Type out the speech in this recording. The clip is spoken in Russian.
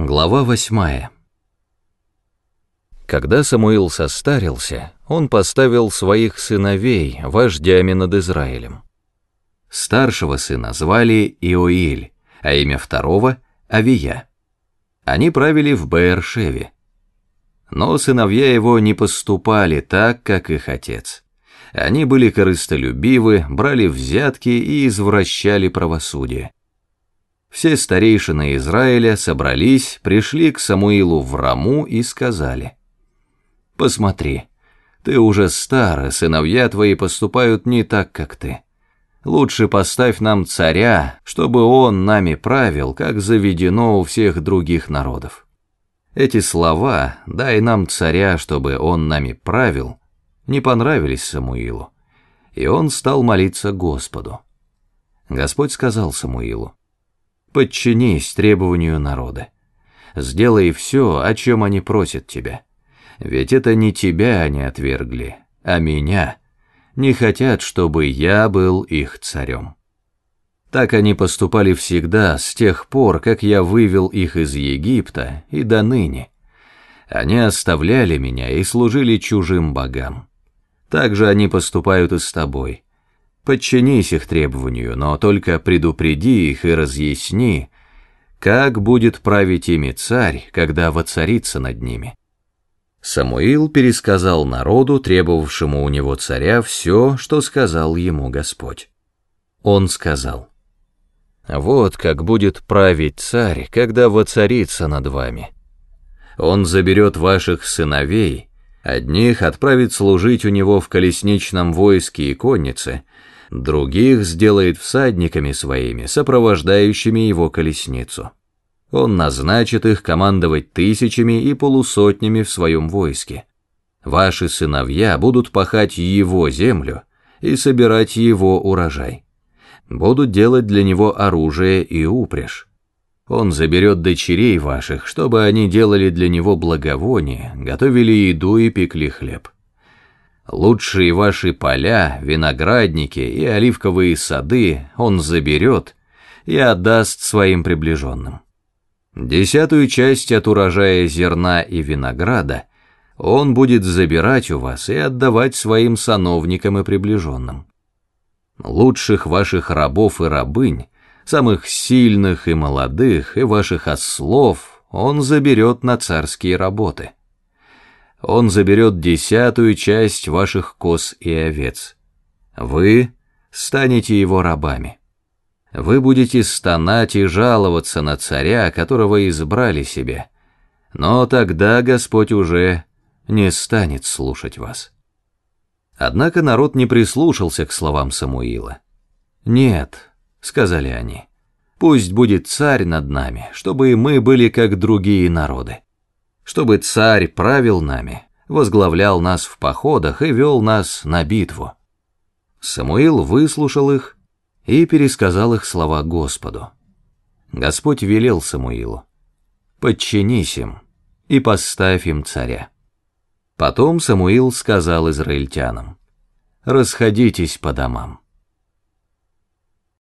Глава 8. Когда Самуил состарился, он поставил своих сыновей вождями над Израилем. Старшего сына звали Иоиль, а имя второго — Авия. Они правили в Беэр-Шеве. Но сыновья его не поступали так, как их отец. Они были корыстолюбивы, брали взятки и извращали правосудие. Все старейшины Израиля собрались, пришли к Самуилу в Раму и сказали: «Посмотри, ты уже стар, и сыновья твои поступают не так, как ты. Лучше поставь нам царя, чтобы он нами правил, как заведено у всех других народов». Эти слова «дай нам царя, чтобы он нами правил» не понравились Самуилу, и он стал молиться Господу. Господь сказал Самуилу: «Подчинись требованию народа. Сделай все, о чем они просят тебя. Ведь это не тебя они отвергли, а меня. Не хотят, чтобы я был их царем». Так они поступали всегда, с тех пор, как я вывел их из Египта, и до ныне. Они оставляли меня и служили чужим богам. Так же они поступают и с тобой. Подчинись их требованию, но только предупреди их и разъясни, как будет править ими царь, когда воцарится над ними». Самуил пересказал народу, требовавшему у него царя, все, что сказал ему Господь. Он сказал: «Вот как будет править царь, когда воцарится над вами. Он заберет ваших сыновей, одних отправит служить у него в колесничном войске и коннице, других сделает всадниками своими, сопровождающими его колесницу. Он назначит их командовать тысячами и полусотнями в своем войске. Ваши сыновья будут пахать его землю и собирать его урожай. Будут делать для него оружие и упряжь. Он заберет дочерей ваших, чтобы они делали для него благовоние, готовили еду и пекли хлеб. Лучшие ваши поля, виноградники и оливковые сады он заберет и отдаст своим приближенным. 10-ю часть от урожая зерна и винограда он будет забирать у вас и отдавать своим сановникам и приближенным. Лучших ваших рабов и рабынь, самых сильных и молодых, и ваших ослов он заберет на царские работы. Он заберет 10-ю часть ваших коз и овец. Вы станете его рабами. Вы будете стонать и жаловаться на царя, которого избрали себе, но тогда Господь уже не станет слушать вас». Однако народ не прислушался к словам Самуила. «Нет», — сказали они, — «пусть будет царь над нами, чтобы и мы были как другие народы. Чтобы царь правил нами, возглавлял нас в походах и вел нас на битву». Самуил выслушал их и пересказал их слова Господу. Господь велел Самуилу: «Подчинись им и поставь им царя». Потом Самуил сказал израильтянам: «Расходитесь по домам».